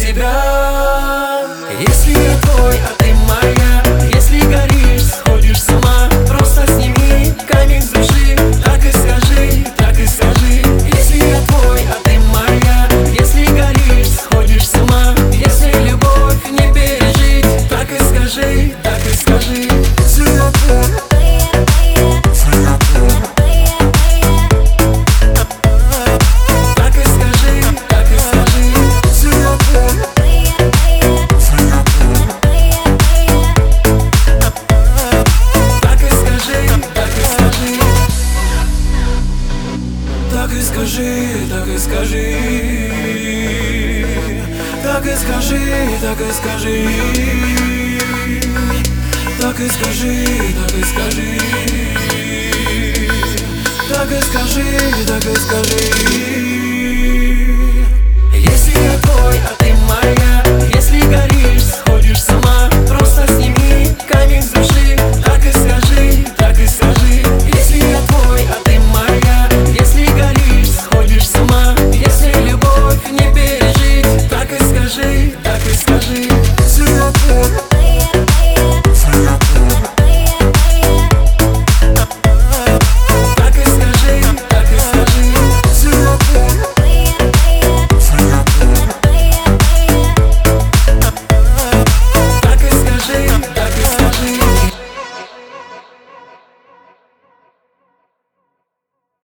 тебя. Если я твой, а ты моя, если горишь, сходишь с ума, просто сними камень с души. Так и скажи, так и скажи. Если я твой, а ты моя, если горишь, сходишь с ума, если любовь не пережить, так и скажи, так и скажи. Если я твой, так и скажи, так и скажи, так и скажи, так и скажи, так и скажи, так и скажи, так и скажи, так и скажи.